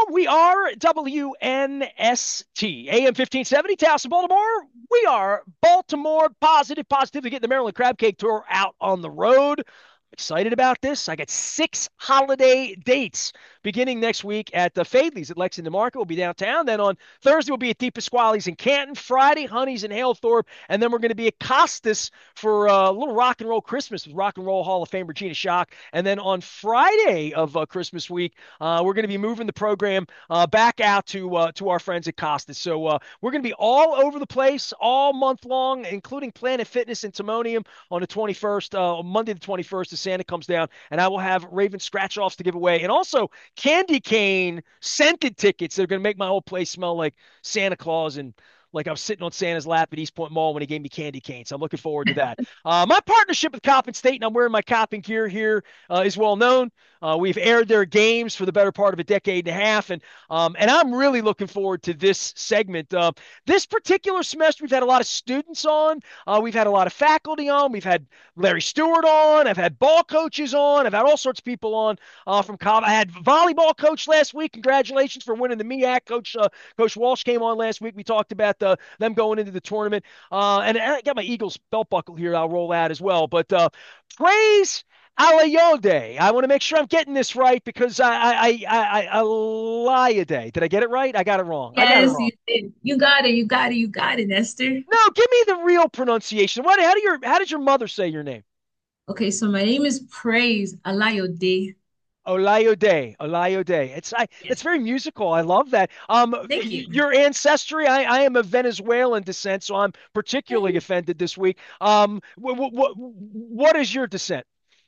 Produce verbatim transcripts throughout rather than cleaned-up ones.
We are W N S T, A M fifteen seventy, Towson, Baltimore. We are Baltimore positive, positively getting the Maryland Crab Cake Tour out on the road. Excited about this. I got six holiday dates beginning next week at the Fadley's at Lexington Market. We'll be downtown. Then on Thursday, we'll be at Deep Pasquale's in Canton. Friday, Honey's in Halethorpe. And then we're going to be at Costas for uh, a little rock and roll Christmas with Rock and Roll Hall of Fame Regina Shock. And then on Friday of uh, Christmas week, uh, we're going to be moving the program uh, back out to uh, to our friends at Costas. So uh, we're going to be all over the place all month long, including Planet Fitness and Timonium on the twenty-first, uh, Monday the twenty-first. Santa comes down, and I will have Raven scratch offs to give away, and also candy cane scented tickets that are going to make my whole place smell like Santa Claus and like I was sitting on Santa's lap at East Point Mall when he gave me candy cane. So I'm looking forward to that. Uh, my partnership with Coppin State, and I'm wearing my Coppin gear here, uh, is well known. Uh, we've aired their games for the better part of a decade and a half, and um, and I'm really looking forward to this segment. Uh, this particular semester, we've had a lot of students on. Uh, we've had a lot of faculty on. We've had Larry Stewart on. I've had ball coaches on. I've had all sorts of people on uh, from Coppin. I had volleyball coach last week. Congratulations for winning the M E A C. Coach uh, Coach Walsh came on last week. We talked about the, them going into the tournament. Uh, and I got my Eagles belt buckle here. I'll roll out as well. But uh, praise Alayode. I want to make sure I'm getting this right because I I I I Alayode. Did I get it right? I got it wrong. I got it Yes, wrong. you did. You got it. You got it. You got it, Esther. No, give me the real pronunciation. What? How do your How did your mother say your name? Okay, so my name is Praise Alayode. Olayode, Olayode. It's I. Yes. It's very musical. I love that. Um, Thank y- you. your ancestry. I, I am of Venezuelan descent, so I'm particularly offended this week. Um, what what what is your descent?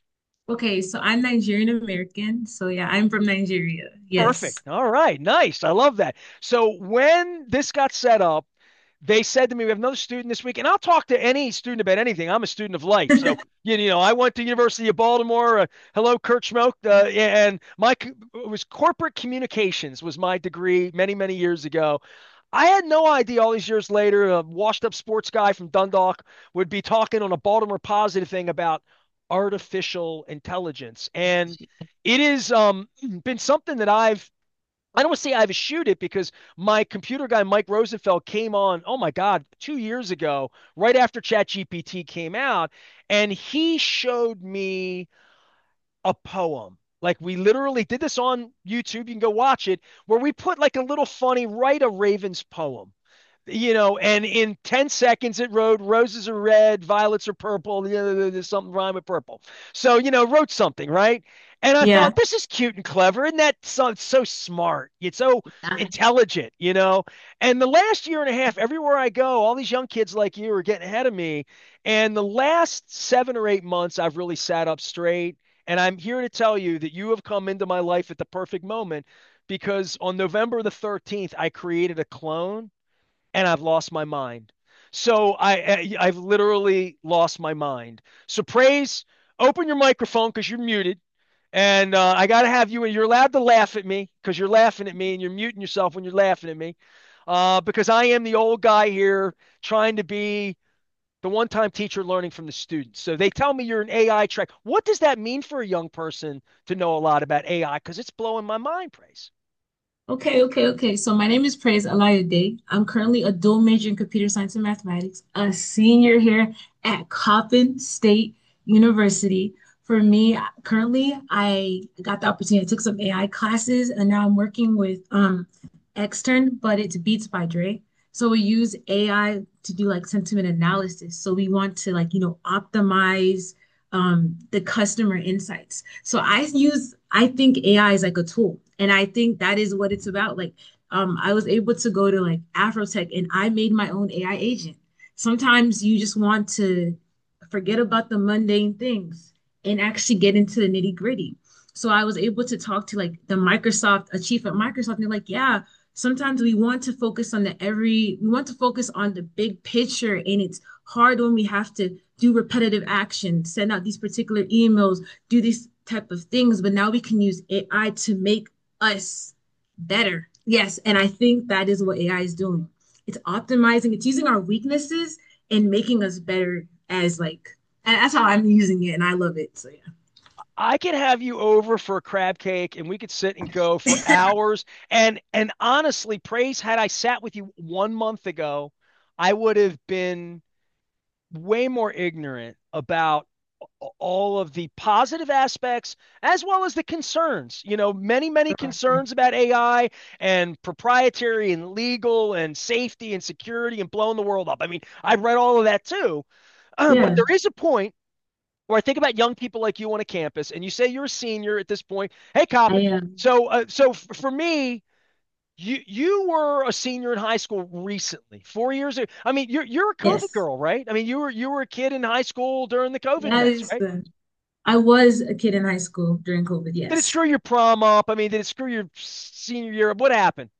Okay, so I'm Nigerian American. So yeah, I'm from Nigeria. Yes. Perfect. All right. Nice. I love that. So when this got set up, they said to me, we have another student this week, and I'll talk to any student about anything. I'm a student of life. So, you know, I went to University of Baltimore. Uh, hello, Kurt Schmoke. Uh, and my, it was corporate communications was my degree many, many years ago. I had no idea all these years later, a washed up sports guy from Dundalk would be talking on a Baltimore Positive thing about artificial intelligence. And it has um, been something that I've I don't want to say I've eschewed it because my computer guy, Mike Rosenfeld, came on, oh my God, two years ago, right after ChatGPT came out, and he showed me a poem. Like we literally did this on YouTube. You can go watch it, where we put like a little funny, write a Ravens poem, you know, and in ten seconds it wrote roses are red, violets are purple, you know, there's something rhyme with purple. So, you know, wrote something, right? And I thought, Yeah. this is cute and clever. Isn't that so, it's so smart? It's so intelligent, you know? And the last year and a half, everywhere I go, all these young kids like you are getting ahead of me. And the last seven or eight months, I've really sat up straight. And I'm here to tell you that you have come into my life at the perfect moment because on November the thirteenth, I created a clone and I've lost my mind. So I, I I've literally lost my mind. So praise, open your microphone because you're muted, and uh, I got to have you. And you're allowed to laugh at me because you're laughing at me, and you're muting yourself when you're laughing at me, uh, because I am the old guy here trying to be the one-time teacher learning from the students. So they tell me you're an A I track. What does that mean for a young person to know a lot about A I? Because it's blowing my mind, praise. Okay, okay, okay. So my name is Praise Alayode. I'm currently a dual major in computer science and mathematics, a senior here at Coppin State University. For me, currently, I got the opportunity. I took some A I classes, and now I'm working with um extern, but it's Beats by Dre. So we use A I to do like sentiment analysis. So we want to like, you know, optimize um the customer insights. So I use I think A I is like a tool. And I think that is what it's about. Like, um, I was able to go to like Afrotech and I made my own A I agent. Sometimes you just want to forget about the mundane things and actually get into the nitty gritty. So I was able to talk to like the Microsoft, a chief at Microsoft, and they're like, yeah, sometimes we want to focus on the every, we want to focus on the big picture, and it's hard when we have to do repetitive action, send out these particular emails, do these type of things. But now we can use A I to make us better. Yes, and I think that is what A I is doing. It's optimizing, it's using our weaknesses and making us better as like, and that's how I'm using it, and I love it. So yeah. I could have you over for a crab cake and we could sit and go for hours. And and honestly, praise had I sat with you one month ago, I would have been way more ignorant about all of the positive aspects as well as the concerns. You know, many, many concerns about A I and proprietary and legal and safety and security and blowing the world up. I mean, I've read all of that too. Um, but Yeah, there is a point where I think about young people like you on a campus, and you say you're a senior at this point. Hey, I Coppin. am. So, uh, so f- for me, you you were a senior in high school recently, four years ago. I mean, you're you're a COVID Yes, girl, right? I mean, you were you were a kid in high school during the COVID that mess, is right? the. I was a kid in high school during COVID, Did it yes. screw your prom up? I mean, did it screw your senior year up? What happened?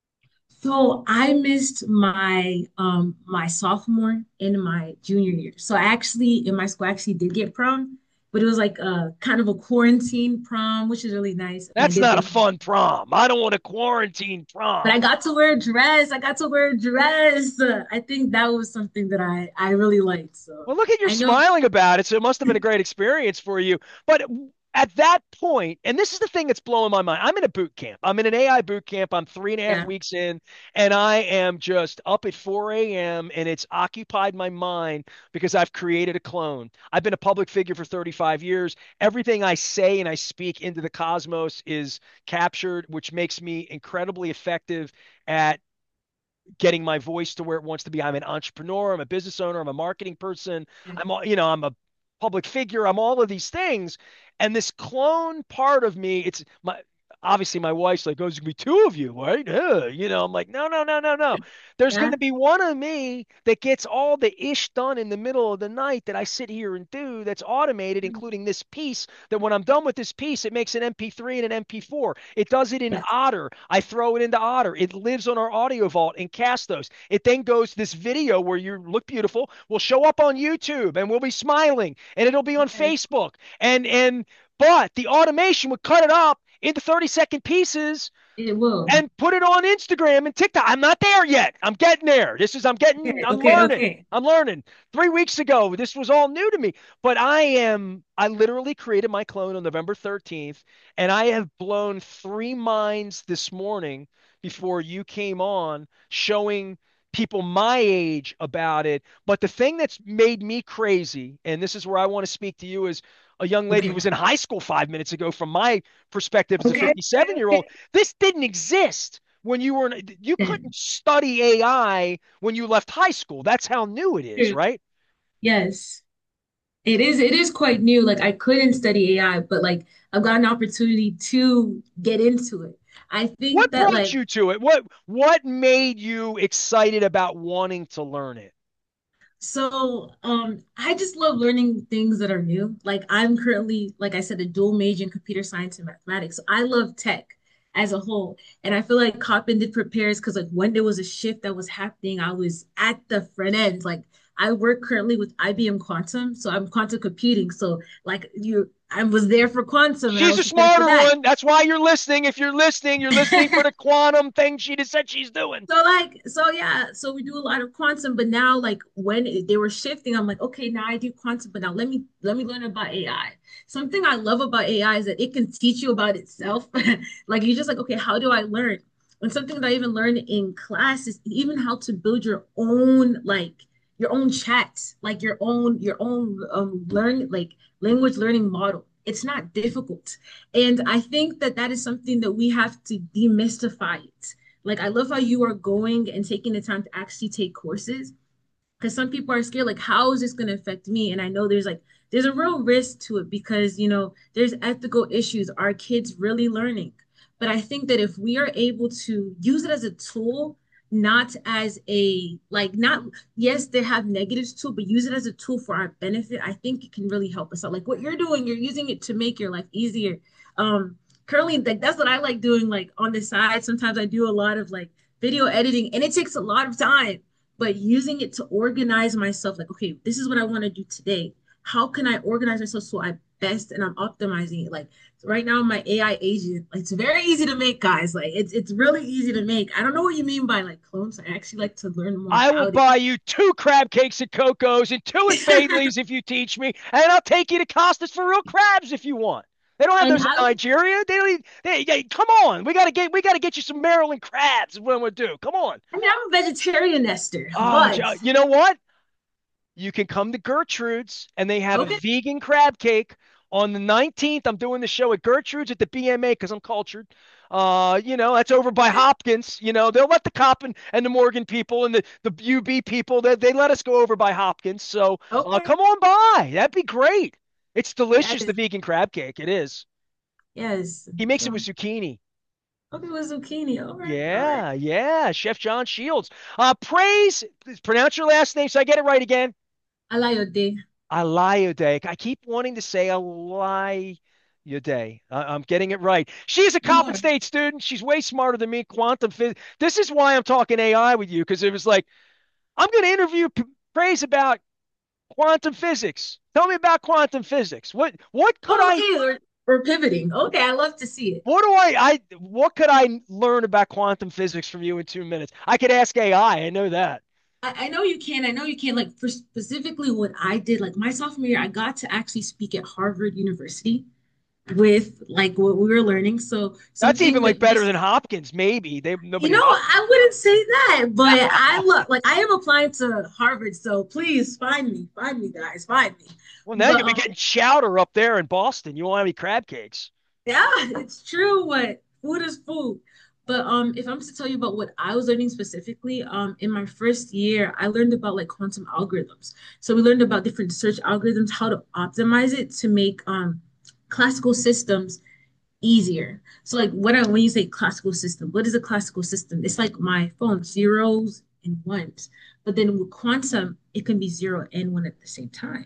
So I missed my um my sophomore and my junior year. So I actually in my school I actually did get prom, but it was like a kind of a quarantine prom, which is really nice. And I That's did not a go, fun prom. I don't want a quarantine but I prom. got to wear a dress. I got to wear a dress. I think that was something that I I really liked. So Well, look at you I know, smiling about it. So it must have been a great experience for you. But at that point, and this is the thing that's blowing my mind. I'm in a boot camp. I'm in an A I boot camp. I'm three and a half yeah, weeks in, and I am just up at four a m and it's occupied my mind because I've created a clone. I've been a public figure for thirty-five years. Everything I say and I speak into the cosmos is captured, which makes me incredibly effective at getting my voice to where it wants to be. I'm an entrepreneur, I'm a business owner, I'm a marketing person, I'm all, you know, I'm a public figure, I'm all of these things. And this clone part of me, it's my obviously my wife's like, oh, there's gonna be two of you, right? Uh, you know, I'm like, no, no, no, no, no. There's yeah, gonna be one of me that gets all the ish done in the middle of the night that I sit here and do that's automated, including this piece that when I'm done with this piece, it makes an M P three and an M P four. It does it in yes, Otter. I throw it into Otter. It lives on our audio vault in Castos. It then goes to this video where you look beautiful, will show up on YouTube and we'll be smiling and it'll be on yes, Facebook. And and but the automation would cut it up into thirty second pieces it will. and put it on Instagram and TikTok. I'm not there yet. I'm getting there. This is I'm getting Okay, I'm okay, learning. okay. I'm learning. Three weeks ago, this was all new to me. But I am I literally created my clone on November thirteenth, and I have blown three minds this morning before you came on, showing people my age about it. But the thing that's made me crazy, and this is where I want to speak to you as a young lady who Okay. was in high school five minutes ago from my perspective as a Okay, okay, fifty-seven year old. okay. This didn't exist when you were you Yeah, couldn't study A I when you left high school. That's how new it is, true. right? Yes. It is it is quite new. Like I couldn't study A I, but like I've got an opportunity to get into it. I think What that brought like you to it? What what made you excited about wanting to learn it? so um I just love learning things that are new. Like I'm currently, like I said, a dual major in computer science and mathematics. So I love tech as a whole. And I feel like Coppin did prepares because like when there was a shift that was happening, I was at the front end. Like I work currently with I B M Quantum, so I'm quantum computing. So like you I was there for quantum and I She's was a prepared for smarter that. one. That's why you're listening. If you're listening, you're listening for the quantum thing she just said she's doing. So like, so yeah, so we do a lot of quantum, but now like when it- they were shifting, I'm like, okay, now I do quantum, but now let me let me learn about A I. Something I love about A I is that it can teach you about itself. Like you're just like, okay, how do I learn? And something that I even learned in class is even how to build your own like your own chat, like your own your own um learn like language learning model. It's not difficult. And I think that that is something that we have to demystify it. Like I love how you are going and taking the time to actually take courses because some people are scared like how is this going to affect me? And I know there's like there's a real risk to it because you know there's ethical issues. Are kids really learning? But I think that if we are able to use it as a tool, not as a like not yes they have negatives too, but use it as a tool for our benefit, I think it can really help us out. Like what you're doing, you're using it to make your life easier. um Currently like that's what I like doing like on the side. Sometimes I do a lot of like video editing and it takes a lot of time, but using it to organize myself like okay, this is what I want to do today. How can I organize myself so I best and I'm optimizing it. Like right now, my A I agent, like, it's very easy to make, guys. Like it's it's really easy to make. I don't know what you mean by like clones. I actually like to learn more I will about it. buy you two crab cakes at Coco's and two at Bailey's if you teach me, and I'll take you to Costas for real crabs if you want. They don't have And those in how Nigeria. They don't. Even, they, they, come on, we gotta get we gotta get you some Maryland crabs. Is what we'll do. Come on. I mean, I'm a vegetarian nester, Oh, but you know what? You can come to Gertrude's and they have a okay, vegan crab cake on the nineteenth. I'm doing the show at Gertrude's at the B M A because I'm cultured. Uh, you know, that's over by okay, Hopkins. You know, they'll let the Coppin and the Morgan people and the, the U B people, they, they let us go over by Hopkins. So uh, okay. come on by. That'd be great. It's delicious, the Yes, vegan crab cake. It is. yes. He makes it with So zucchini. okay, with zucchini. All right, all right. Yeah, yeah. Chef John Shields. Uh, praise, pronounce your last name so I get it right again. Alayode. Alioday. I keep wanting to say Alioday. I- I'm getting it right. She's a You Coppin are. State student. She's way smarter than me. Quantum physics. This is why I'm talking A I with you because it was like I'm going to interview P- Praise about quantum physics. Tell me about quantum physics. What what could Oh, I okay. We're, we're pivoting. Okay, I love to see it. what do I I what could I learn about quantum physics from you in two minutes? I could ask A I. I I know that. I, I know you can. I know you can. Like for specifically what I did, like my sophomore year, I got to actually speak at Harvard University with like what we were learning. So That's even something like that better used than Hopkins. Maybe they You nobody know, Hop. I wouldn't say that, but I love like I am applying to Harvard, so please find me, find me, guys, find me. Well, now you're But gonna be um, getting chowder up there in Boston. You won't have any crab cakes. yeah, it's true. What food is food. But um, if I'm to tell you about what I was learning specifically, um, in my first year, I learned about like quantum algorithms. So we learned about different search algorithms, how to optimize it to make um classical systems easier. So like what I when you say classical system, what is a classical system? It's like my phone, zeros and ones. But then with quantum, it can be zero and one at the same time.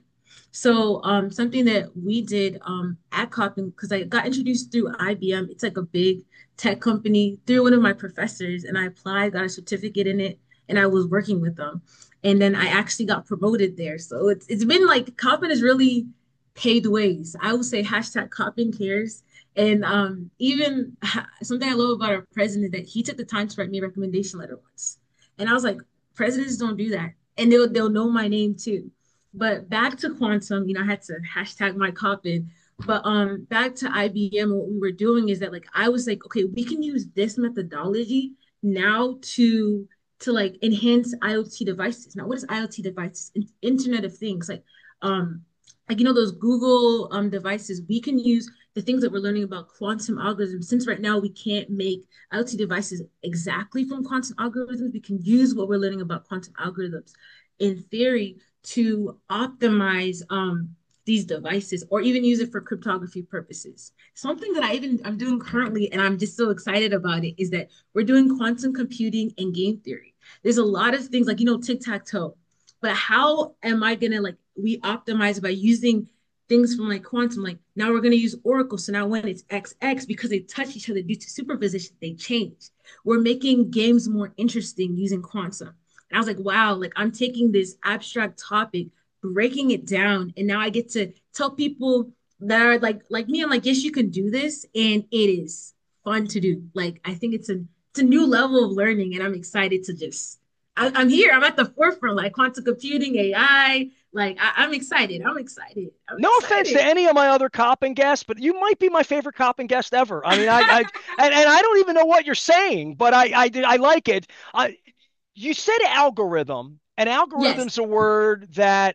So um something that we did um at Coppin, because I got introduced through I B M, it's like a big tech company through one of my professors, and I applied, got a certificate in it, and I was working with them. And then I actually got promoted there. So it's it's been like Coppin has really paved ways. I would say hashtag Coppin cares and um, even something I love about our president that he took the time to write me a recommendation letter once. And I was like, presidents don't do that. And they'll they'll know my name too. But back to quantum, you know, I had to hashtag my Coppin. But um back to I B M, what we were doing is that like I was like, okay, we can use this methodology now to to like enhance IoT devices. Now, what is IoT devices? Internet of Things, like um like you know those Google um devices. We can use the things that we're learning about quantum algorithms, since right now we can't make IoT devices exactly from quantum algorithms, we can use what we're learning about quantum algorithms in theory to optimize um, these devices or even use it for cryptography purposes. Something that I even I'm doing currently, and I'm just so excited about it, is that we're doing quantum computing and game theory. There's a lot of things like you know tic-tac-toe, but how am I gonna like we optimize by using things from like quantum, like now we're going to use Oracle. So now when it's X X, because they touch each other due to superposition, they change. We're making games more interesting using quantum. And I was like, wow, like I'm taking this abstract topic, breaking it down, and now I get to tell people that are like like me, I'm like, yes, you can do this, and it is fun to do. Like I think it's a it's a new level of learning, and I'm excited to just I, I'm here. I'm at the forefront, like quantum computing, A I, like I, I'm excited. I'm excited. I'm No offense to excited. any of my other copping guests, but you might be my favorite copping guest ever. I mean, I, I and, and I don't even know what you're saying, but I, I, I like it. I, you said algorithm, and Yes. algorithm's a word that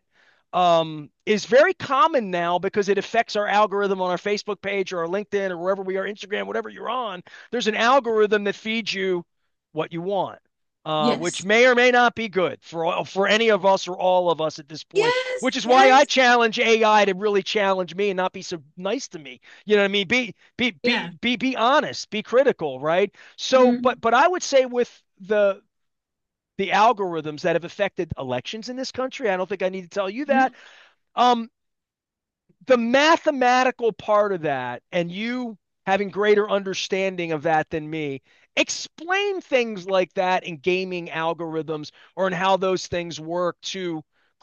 um, is very common now because it affects our algorithm on our Facebook page or our LinkedIn or wherever we are, Instagram, whatever you're on. There's an algorithm that feeds you what you want. Uh, which Yes. may or may not be good for for any of us or all of us at this point. Yes. Which is why I Yes. challenge A I to really challenge me and not be so nice to me. You know what I mean? Be be be Yeah. be be honest, be critical, right? So, Hmm. but but I would say with the the algorithms that have affected elections in this country, I don't think I need to tell you that. Hmm. Um, the mathematical part of that, and you having greater understanding of that than me, explain things like that in gaming algorithms or in how those things work to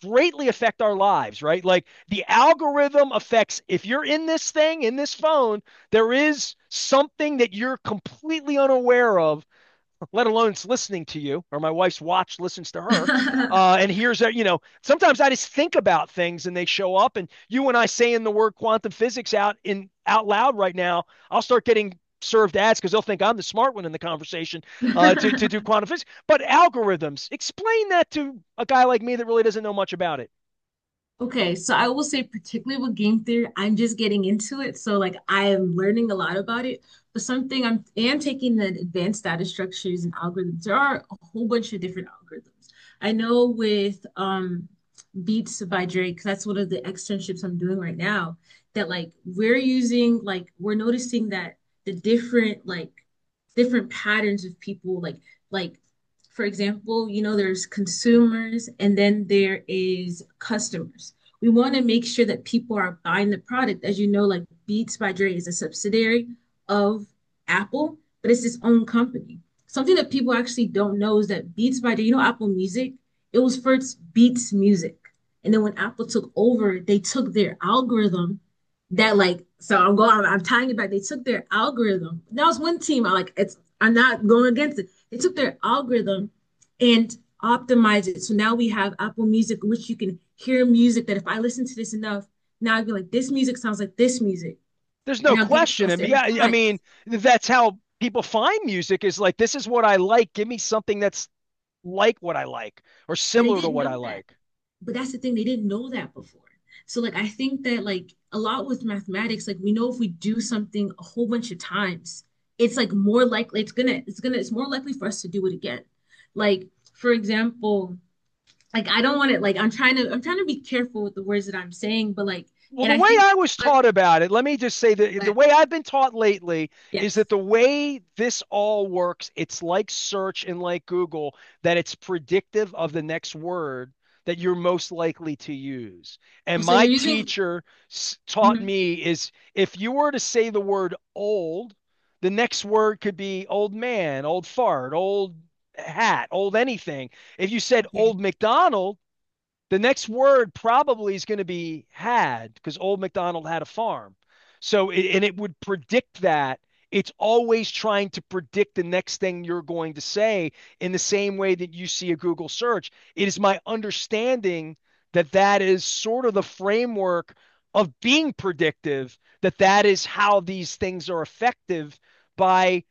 greatly affect our lives, right? Like the algorithm affects, if you're in this thing, in this phone, there is something that you're completely unaware of, let alone it's listening to you, or my wife's watch listens to her, uh, and here's that, you know, sometimes I just think about things and they show up, and you and I saying the word quantum physics out in out loud right now, I'll start getting served ads because they'll think I'm the smart one in the conversation uh, to, to do quantum physics. But algorithms, explain that to a guy like me that really doesn't know much about it. Okay, so I will say, particularly with game theory, I'm just getting into it. So, like, I am learning a lot about it. But something I'm am taking the advanced data structures and algorithms. There are a whole bunch of different algorithms. I know with um, Beats by Drake, that's one of the externships I'm doing right now, that like we're using, like, we're noticing that the different, like, different patterns of people, like, like for example, you know, there's consumers and then there is customers. We want to make sure that people are buying the product. As you know, like Beats by Dre is a subsidiary of Apple, but it's its own company. Something that people actually don't know is that Beats by Dre, you know, Apple Music, it was first Beats Music. And then when Apple took over, they took their algorithm that like, so I'm going, I'm, I'm tying it back. They took their algorithm. That was one team. I like, it's, I'm not going against it. They took their algorithm and optimized it. So now we have Apple Music, which you can hear music that if I listen to this enough, now I'd be like, this music sounds like this music. There's no And I'll give you question. a I mean, certain yeah, I time. mean, that's how people find music is like, this is what I like. Give me something that's like what I like or But they similar to didn't what know I that. like. But that's the thing, they didn't know that before. So like I think that like a lot with mathematics, like we know if we do something a whole bunch of times, it's like more likely it's gonna it's gonna it's more likely for us to do it again. Like for example, like I don't want to like I'm trying to I'm trying to be careful with the words that I'm saying, but like Well, and the I way think I was taught about it, let me just say that the but way I've been taught lately is that yes. the way this all works, it's like search and like Google, that it's predictive of the next word that you're most likely to use. Oh, And so my you're using teacher s- taught mhm, me is if you were to say the word old, the next word could be old man, old fart, old hat, old anything. If you said okay. old McDonald, the next word probably is going to be had because old MacDonald had a farm. So, it, and it would predict that. It's always trying to predict the next thing you're going to say in the same way that you see a Google search. It is my understanding that that is sort of the framework of being predictive, that that is how these things are effective by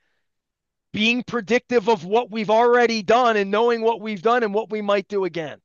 being predictive of what we've already done and knowing what we've done and what we might do again.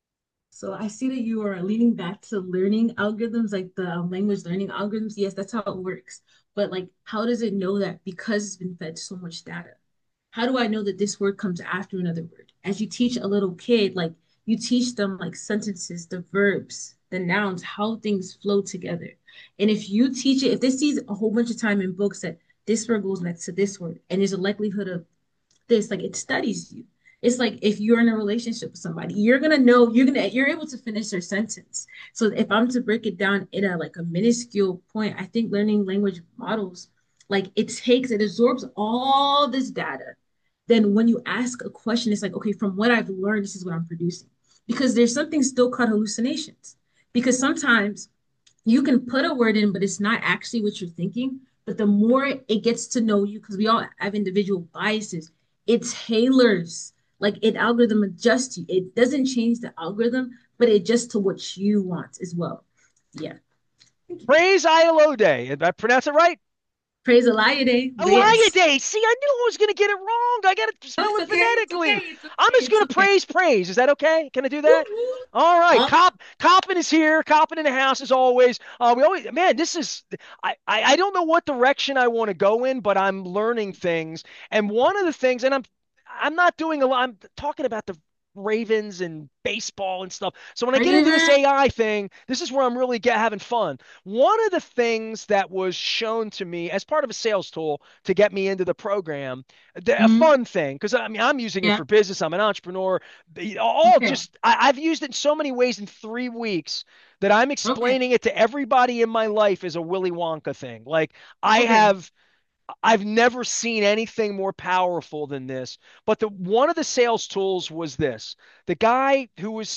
So I see that you are leaning back to learning algorithms, like the um, language learning algorithms. Yes, that's how it works. But like, how does it know that because it's been fed so much data? How do I know that this word comes after another word? As you teach a little kid, like you teach them like sentences, the verbs, the nouns, how things flow together. And if you teach it, if they see a whole bunch of time in books that this word goes next to this word, and there's a likelihood of this, like it studies you. It's like if you're in a relationship with somebody, you're gonna know you're gonna you're able to finish their sentence. So if I'm to break it down in a like a minuscule point, I think learning language models, like it takes it absorbs all this data. Then when you ask a question, it's like, okay, from what I've learned, this is what I'm producing. Because there's something still called hallucinations. Because sometimes you can put a word in, but it's not actually what you're thinking. But the more it gets to know you, because we all have individual biases, it tailors, like it algorithm adjusts you. It doesn't change the algorithm, but it adjusts to what you want as well. Yeah. Thank you. Praise I L O Day. Did I pronounce it right? Praise Eliade, but yes. Day. See, I knew I was going to get it wrong. I got to No, spell it's it okay. It's okay. phonetically. It's okay. I'm just It's going to okay. praise praise. Is that okay? Can I do Woo, that? woo. All right. All the Cop Coppin is here. Coppin in the house as always. Uh, we always man, this is I, I I don't know what direction I want to go in, but I'm learning things. And one of the things, and I'm I'm not doing a lot. I'm talking about the Ravens and baseball and stuff. So when I get into this mm-hmm. A I thing, this is where I'm really get, having fun. One of the things that was shown to me as part of a sales tool to get me into the program, the, a Mm-hmm. fun thing, because I mean, I'm using it Yeah. for business. I'm an entrepreneur. All Okay. just, I, I've used it in so many ways in three weeks that I'm Okay. explaining it to everybody in my life as a Willy Wonka thing. Like, I Okay. have I've never seen anything more powerful than this. But the one of the sales tools was this. The guy who was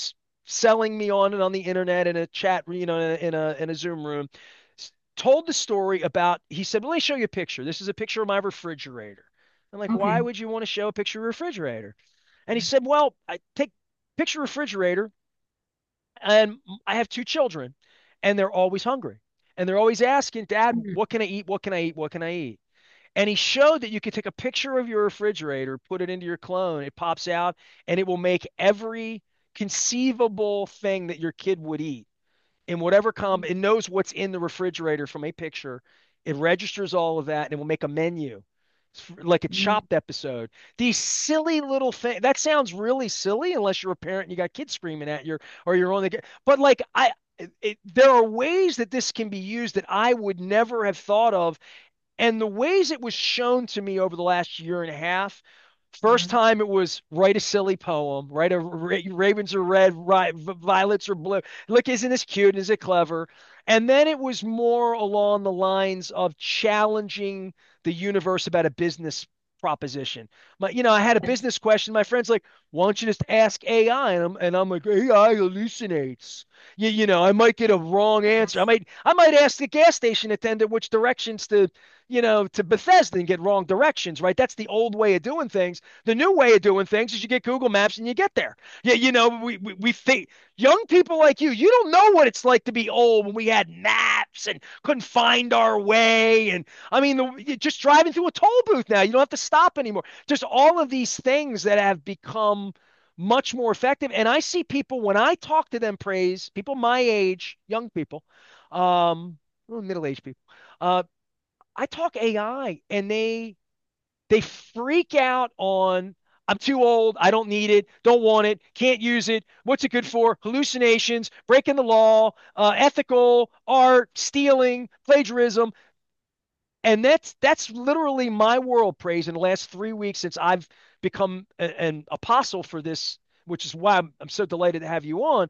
selling me on it on the internet in a chat, you know, in a in a, in a Zoom room, told the story about. He said, "Well, let me show you a picture. This is a picture of my refrigerator." I'm like, "Why Okay. would you want to show a picture of a refrigerator?" And he said, "Well, I take picture refrigerator, and I have two children, and they're always hungry, and they're always asking, 'Dad, Mhm. what can I eat? What can I eat? What can I eat?'" And he showed that you could take a picture of your refrigerator, put it into your clone, it pops out, and it will make every conceivable thing that your kid would eat in whatever com it knows what's in the refrigerator from a picture. It registers all of that and it will make a menu. It's like a Mhm. chopped episode. These silly little things. That sounds really silly unless you're a parent and you got kids screaming at you or you're on the. But like I, it, there are ways that this can be used that I would never have thought of, and the ways it was shown to me over the last year and a half. First Yeah. time it was write a silly poem, write a ra- ravens are red, ri- violets are blue. Look, isn't this cute? Is it clever? And then it was more along the lines of challenging the universe about a business proposition. My, you know, I had a Yes. business question. My friend's like, "Why don't you just ask A I?" And I'm, and I'm like, "A I hallucinates." You, you know, I might get a wrong answer. I Yes. might, I might ask the gas station attendant which directions to, you know, to Bethesda and get wrong directions, right? That's the old way of doing things. The new way of doing things is you get Google Maps and you get there. Yeah, you know, we, we, we think young people like you, you don't know what it's like to be old when we had maps and couldn't find our way. And I mean, the, just driving through a toll booth now, you don't have to stop anymore. Just all of these things that have become much more effective. And I see people when I talk to them, praise people my age, young people, um, middle-aged people. Uh, I talk A I and they they freak out on I'm too old, I don't need it, don't want it, can't use it. What's it good for? Hallucinations, breaking the law, uh, ethical, art, stealing, plagiarism. And that's that's literally my world praise in the last three weeks since I've become a- an apostle for this, which is why I'm, I'm so delighted to have you on.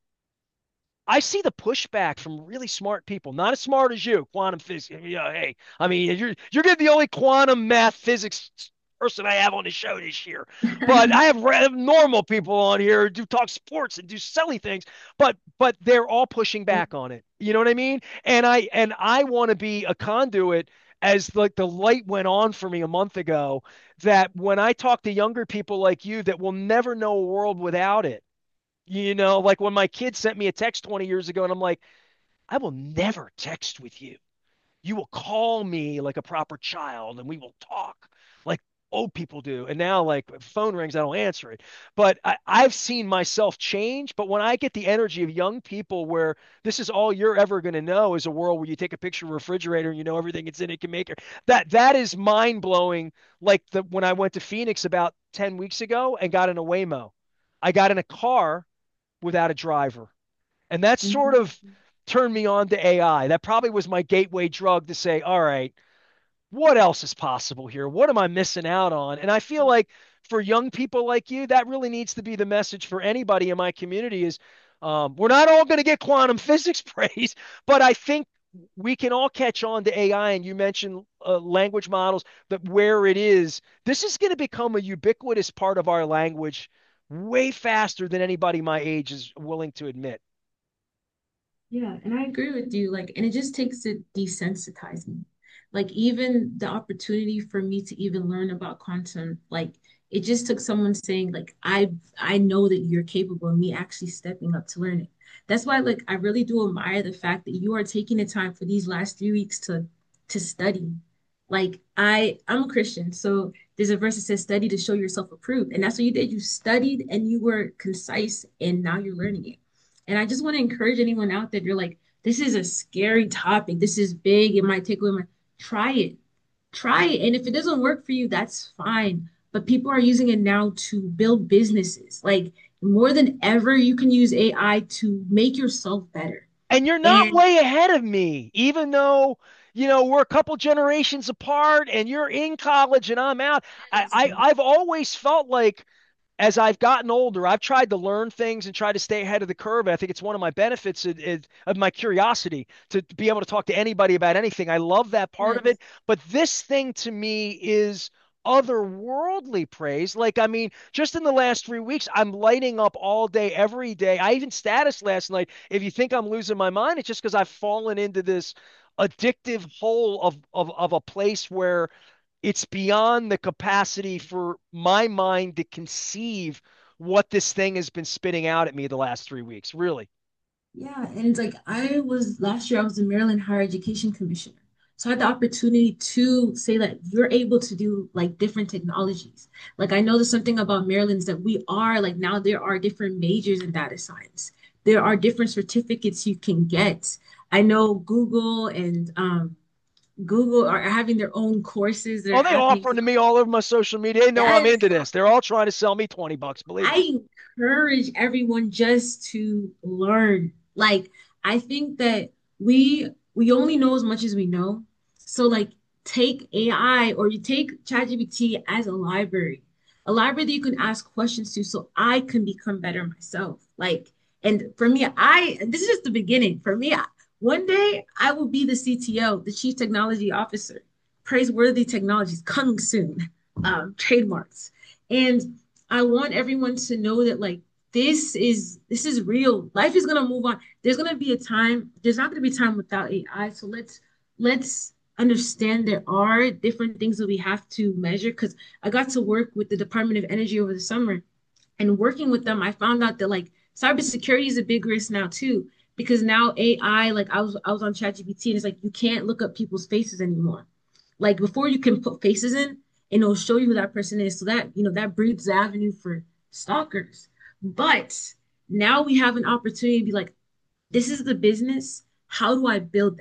I see the pushback from really smart people, not as smart as you, quantum physics. Yeah, hey, I mean, you're you're gonna be the only quantum math physics person I have on the show this year. But I have re- normal people on here who do talk sports and do silly things, but but they're all pushing back on it. You know what I mean? And I and I want to be a conduit as like the light went on for me a month ago that when I talk to younger people like you that will never know a world without it. You know, like when my kid sent me a text twenty years ago, and I'm like, I will never text with you. You will call me like a proper child and we will talk like old people do. And now, like, phone rings, I don't answer it. But I, I've seen myself change. But when I get the energy of young people where this is all you're ever going to know is a world where you take a picture of a refrigerator and you know everything it's in, it can make it. That, that is mind blowing. Like the, when I went to Phoenix about ten weeks ago and got in a Waymo, I got in a car without a driver. And that sort Mhm. of turned me on to A I. That probably was my gateway drug to say, all right, what else is possible here? What am I missing out on? And I feel like for young people like you, that really needs to be the message for anybody in my community is um, we're not all going to get quantum physics praise, but I think we can all catch on to A I. And you mentioned uh, language models, that where it is, this is going to become a ubiquitous part of our language way faster than anybody my age is willing to admit. Yeah, and I agree with you. Like, and it just takes to desensitize me. Like, even the opportunity for me to even learn about quantum, like, it just took someone saying, like, I I know that you're capable of me actually stepping up to learn it. That's why, like, I really do admire the fact that you are taking the time for these last three weeks to to study. Like, I I'm a Christian, so there's a verse that says, "Study to show yourself approved," and that's what you did. You studied and you were concise, and now you're learning it. And I just want to encourage anyone out there, you're like, this is a scary topic. This is big. It might take away my, try it. Try it. And if it doesn't work for you, that's fine. But people are using it now to build businesses. Like more than ever, you can use A I to make yourself better. And you're not And way ahead of me, even though, you know, we're a couple generations apart and you're in college and I'm out. I, that's I true. I've always felt like as I've gotten older, I've tried to learn things and try to stay ahead of the curve. I think it's one of my benefits of, of my curiosity to be able to talk to anybody about anything. I love that part of Yes. it. But this thing to me is otherworldly praise. Like, I mean, just in the last three weeks, I'm lighting up all day, every day. I even status last night. If you think I'm losing my mind, it's just because I've fallen into this addictive hole of, of of a place where it's beyond the capacity for my mind to conceive what this thing has been spitting out at me the last three weeks. Really. Yeah, and it's like I was last year, I was the Maryland Higher Education Commissioner. So I had the opportunity to say that you're able to do like different technologies. Like I know there's something about Maryland's that we are like now there are different majors in data science. There are different certificates you can get. I know Google and um, Google are having their own courses that are Oh, they happening. offer them to me all over my social media. They know I'm Yes, into this. They're all trying to sell me twenty bucks, believe me. I encourage everyone just to learn. Like, I think that we we only know as much as we know. So like take A I or you take ChatGPT as a library, a library that you can ask questions to so I can become better myself. Like, and for me, I this is just the beginning. For me, I, one day I will be the C T O, the Chief Technology Officer. Praiseworthy technologies coming soon. Um, trademarks. And I want everyone to know that like this is this is real. Life is gonna move on. There's gonna be a time, there's not gonna be time without A I. So let's let's understand there are different things that we have to measure because I got to work with the Department of Energy over the summer and working with them, I found out that like cybersecurity is a big risk now too. Because now A I, like I was I was on ChatGPT and it's like you can't look up people's faces anymore. Like before you can put faces in and it'll show you who that person is. So that, you know, that breeds the avenue for stalkers. But now we have an opportunity to be like, this is the business. How do I build that?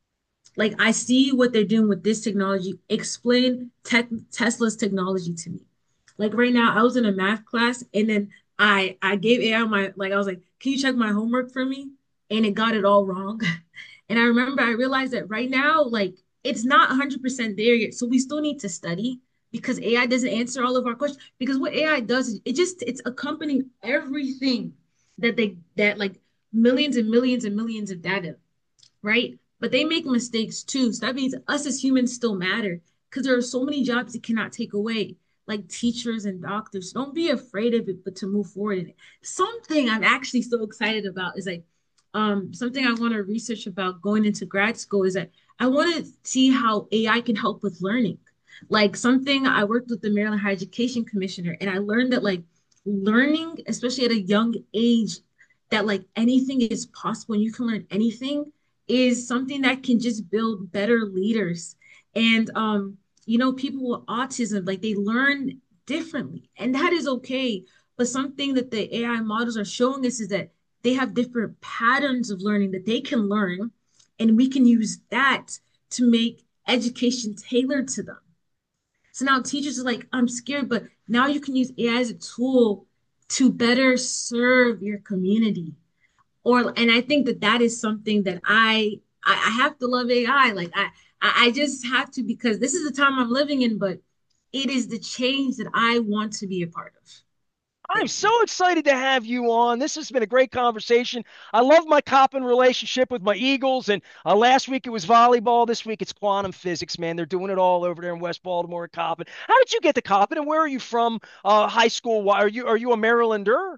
Like I see what they're doing with this technology. Explain tech, Tesla's technology to me. Like right now, I was in a math class and then I I gave A I my like I was like, can you check my homework for me? And it got it all wrong. And I remember I realized that right now, like it's not one hundred percent there yet. So we still need to study because A I doesn't answer all of our questions. Because what A I does is it just it's accompanying everything that they that like millions and millions and millions of data, right? But they make mistakes too. So that means us as humans still matter because there are so many jobs it cannot take away, like teachers and doctors. Don't be afraid of it, but to move forward in it. Something I'm actually so excited about is like um, something I want to research about going into grad school is that I want to see how A I can help with learning. Like something I worked with the Maryland Higher Education Commissioner, and I learned that like learning, especially at a young age, that like anything is possible and you can learn anything is something that can just build better leaders. And um, you know, people with autism, like they learn differently, and that is okay. But something that the A I models are showing us is that they have different patterns of learning that they can learn, and we can use that to make education tailored to them. So now teachers are like, I'm scared, but now you can use A I as a tool to better serve your community or and I think that that is something that I I, I have to love A I. Like I I just have to because this is the time I'm living in, but it is the change that I want to be a part of. I'm Thank you. so excited to have you on. This has been a great conversation. I love my Coppin relationship with my Eagles. And uh, last week it was volleyball. This week it's quantum physics, man. They're doing it all over there in West Baltimore at Coppin. How did you get to Coppin and where are you from? Uh, high school? Why are you are you a Marylander?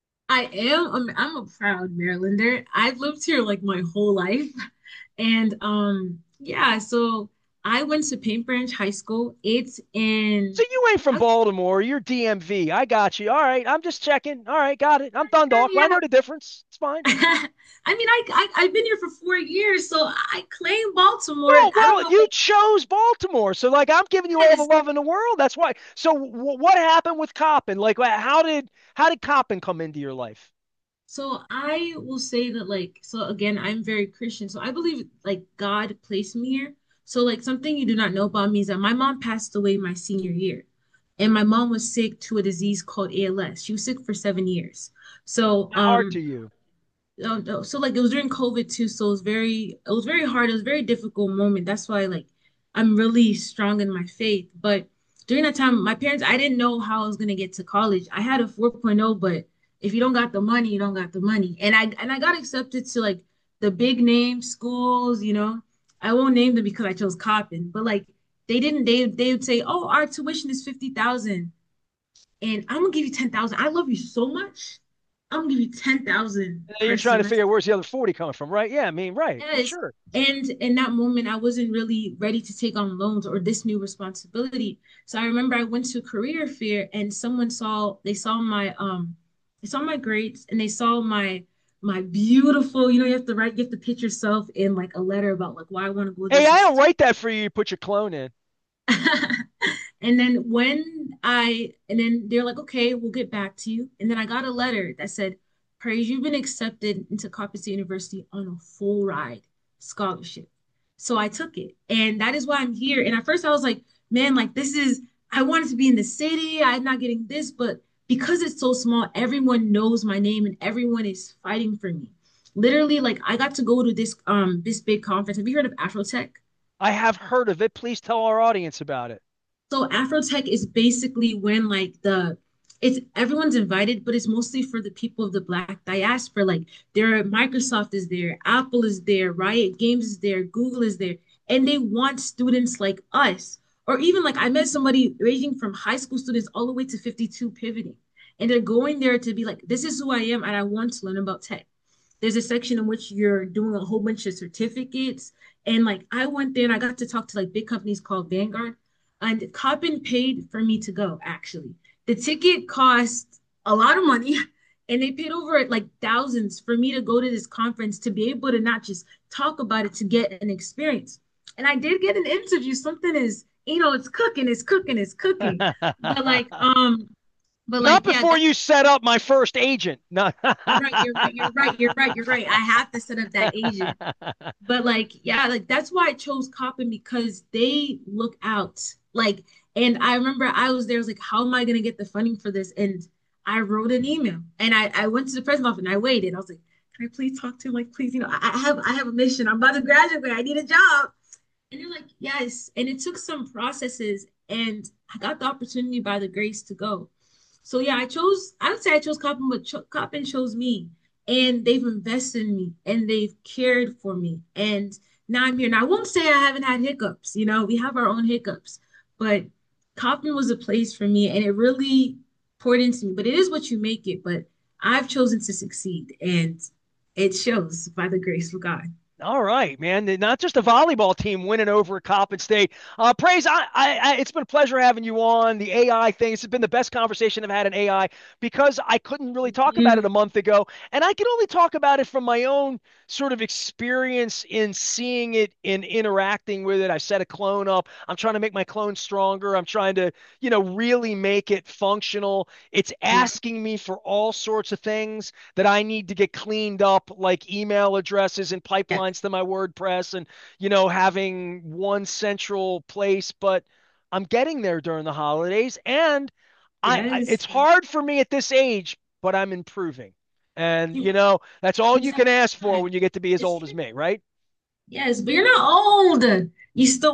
I am I'm, I'm a proud Marylander. I've lived here like my whole life. And um yeah, so I went to Paint Branch High School. It's So in you ain't from I, Baltimore. You're D M V. I got you. All right. I'm just checking. All right. Got it. I'm yeah, Dundalk. I know yeah. the difference. It's fine. I mean, I, I I've been here for four years, so I claim Baltimore. Well, I don't well, know, you like chose Baltimore, so like I'm giving you all the yes. love in the world. That's why. So, w what happened with Coppin? Like, wha- how did how did Coppin come into your life? So I will say that like so again, I'm very Christian. So I believe like God placed me here. So like something you do not know about me is that my mom passed away my senior year. And my mom was sick to a disease called A L S. She was sick for seven years. So My heart to um you. no, no, so like it was during COVID too. So it was very it was very hard. It was a very difficult moment. That's why like I'm really strong in my faith. But during that time, my parents, I didn't know how I was gonna get to college. I had a 4.0, but if you don't got the money, you don't got the money. And I and I got accepted to like the big name schools, you know. I won't name them because I chose Coppin, but like They didn't, they they would say, oh, our tuition is fifty thousand and I'm gonna give you ten thousand. I love you so much. I'm gonna give you ten thousand And then per you're trying to figure semester. out where's the other forty coming from, right? Yeah, I mean, right. Yes. Sure. And in that moment, I wasn't really ready to take on loans or this new responsibility. So I remember I went to a career fair and someone saw, they saw my um they saw my grades and they saw my my beautiful, you know, you have to write, you have to pitch yourself in like a letter about like why I want to go to Hey, this I don't institute. write that for you. You put your clone in. And then when I, and then they're like, okay, we'll get back to you. And then I got a letter that said, Praise, you've been accepted into Coppin State University on a full ride scholarship. So I took it. And that is why I'm here. And at first I was like, man, like this is, I wanted to be in the city. I'm not getting this, but because it's so small, everyone knows my name and everyone is fighting for me. Literally, like I got to go to this um this big conference. Have you heard of Afrotech? I have heard of it. Please tell our audience about it. So Afrotech is basically when like the it's everyone's invited, but it's mostly for the people of the Black diaspora. Like there, Microsoft is there, Apple is there, Riot Games is there, Google is there, and they want students like us. Or even like I met somebody ranging from high school students all the way to fifty-two pivoting, and they're going there to be like, this is who I am, and I want to learn about tech. There's a section in which you're doing a whole bunch of certificates, and like I went there and I got to talk to like big companies called Vanguard and Coppin paid for me to go, actually. The ticket cost a lot of money, and they paid over like thousands for me to go to this conference to be able to not just talk about it, to get an experience. And I did get an interview. Something is, you know, it's cooking, it's cooking, it's cooking. But like, um, but Not like, yeah, before that, you set up my first agent. No. you're right, you're right, you're right, you're right, you're right. I have to set up that agent. But like, yeah, like that's why I chose Coppin because they look out. Like, and I remember I was there, I was like, how am I gonna get the funding for this? And I wrote an email and I, I went to the president's office and I waited. I was like, can I please talk to him? Like, please, you know, I, I have I have a mission. I'm about to graduate. I need a job. And they're like, yes. And it took some processes and I got the opportunity by the grace to go. So yeah, I chose, I would say I chose Coppin, but Cho- Coppin chose me. And they've invested in me and they've cared for me. And now I'm here. Now I won't say I haven't had hiccups. You know, we have our own hiccups, but Coppin was a place for me and it really poured into me. But it is what you make it. But I've chosen to succeed and it shows by the grace of God. All right, man. Not just a volleyball team winning over at Coppin State. Uh, Praise, I, I, I, it's been a pleasure having you on. The A I thing, this has been the best conversation I've had in A I because I couldn't really talk about it a Mm, month ago. And I can only talk about it from my own sort of experience in seeing it, in interacting with it. I set a clone up. I'm trying to make my clone stronger. I'm trying to, you know, really make it functional. It's yeah. asking me for all sorts of things that I need to get cleaned up, like email addresses and Yeah. pipelines to my WordPress and, you know, having one central place. But I'm getting there during the holidays. And I, I Yes. it's hard for me at this age, but I'm improving. And, You you know, that's all you can ask for exactly. when you get to be as It's old as true. me, right? Yes, but you're not old. You still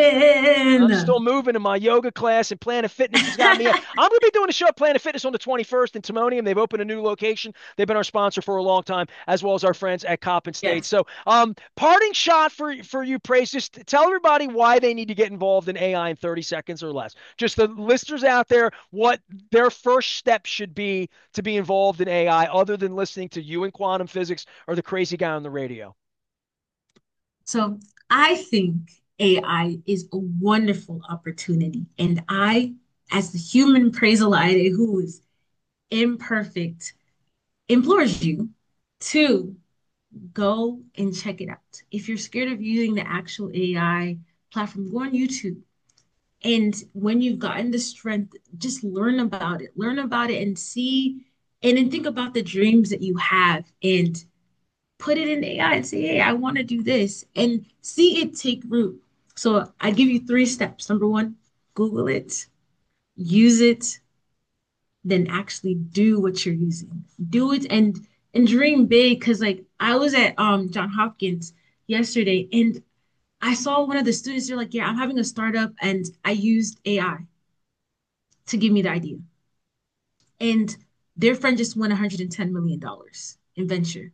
moving. I'm still moving in my yoga class, and Planet Fitness has got me. I'm going to be doing a show at Planet Fitness on the twenty-first in Timonium. They've opened a new location. They've been our sponsor for a long time, as well as our friends at Coppin State. Yes. So, um, parting shot for for you, Praise. Just tell everybody why they need to get involved in A I in thirty seconds or less. Just the listeners out there, what their first step should be to be involved in A I, other than listening to you in quantum physics or the crazy guy on the radio. So I think A I is a wonderful opportunity. And I, as the human praise Elida who is imperfect, implores you to go and check it out. If you're scared of using the actual A I platform, go on YouTube. And when you've gotten the strength, just learn about it. Learn about it and see, and then think about the dreams that you have and put it in A I and say, hey, I want to do this and see it take root. So I give you three steps. Number one, Google it, use it, then actually do what you're using. Do it and and dream big. Cause like I was at um John Hopkins yesterday and I saw one of the students, they're like, yeah, I'm having a startup and I used A I to give me the idea. And their friend just won one hundred ten million dollars in venture.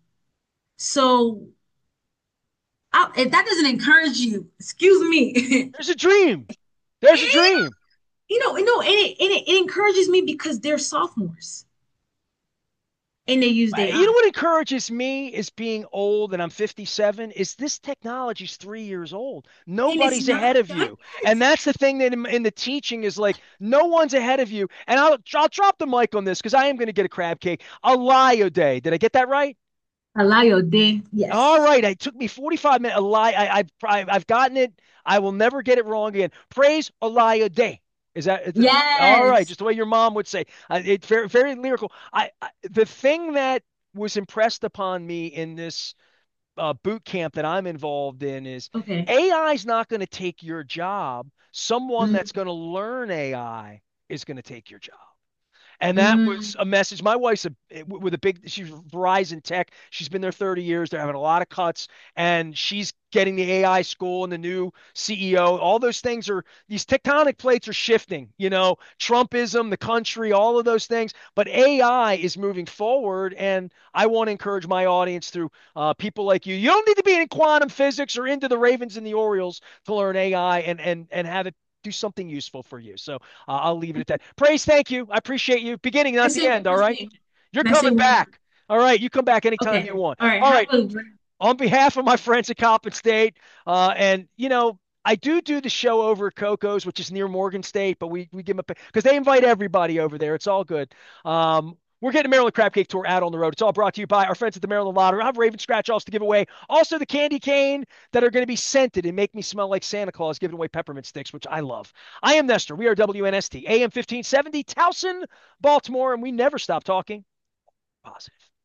So I, if that doesn't encourage you, excuse me. There's a dream. There's a dream. You know, you know, and it, and it, it encourages me because they're sophomores and they use You know A I. what encourages me is being old and I'm fifty-seven is this technology's three years old. And it's Nobody's not ahead of that you. And yet. that's the thing that in, in the teaching is like, no one's ahead of you. And I'll, I'll drop the mic on this because I am going to get a crab cake. A lie day. Did I get that right? Alayode, All yes. right. It took me forty-five minutes. A lie. I, I've, I've I've gotten it. I will never get it wrong again. Praise a day. Is that is it- all right? Yes. Just the way your mom would say. Uh, it's very very lyrical. I, I the thing that was impressed upon me in this uh, boot camp that I'm involved in is Okay. A I is not going to take your job. Someone that's Mm, going to learn A I is going to take your job. And that was mm, a message. My wife's a, with a big, she's Verizon Tech. She's been there thirty years. They're having a lot of cuts, and she's getting the A I school and the new C E O. All those things are, these tectonic plates are shifting, you know, Trumpism, the country, all of those things. But A I is moving forward, and I want to encourage my audience through uh, people like you. You don't need to be in quantum physics or into the Ravens and the Orioles to learn A I and and and have it do something useful for you. So uh, I'll leave it at that. Praise, thank you. I appreciate you. Beginning, not that's the it. end. All That's right. me. You're That's coming it. One. back. All right. You come back anytime Okay. you want. All right. All Have right. a On behalf of my friends at Coppin State, uh, and you know, I do do the show over at Coco's, which is near Morgan State, but we we give them a because they invite everybody over there. It's all good. Um, we're getting a Maryland Crab Cake Tour out on the road. It's all brought to you by our friends at the Maryland Lottery. I have Raven scratch offs to give away. Also, the candy cane that are going to be scented and make me smell like Santa Claus giving away peppermint sticks, which I love. I am Nestor. We are W N S T, A M fifteen seventy, Towson, Baltimore, and we never stop talking positive.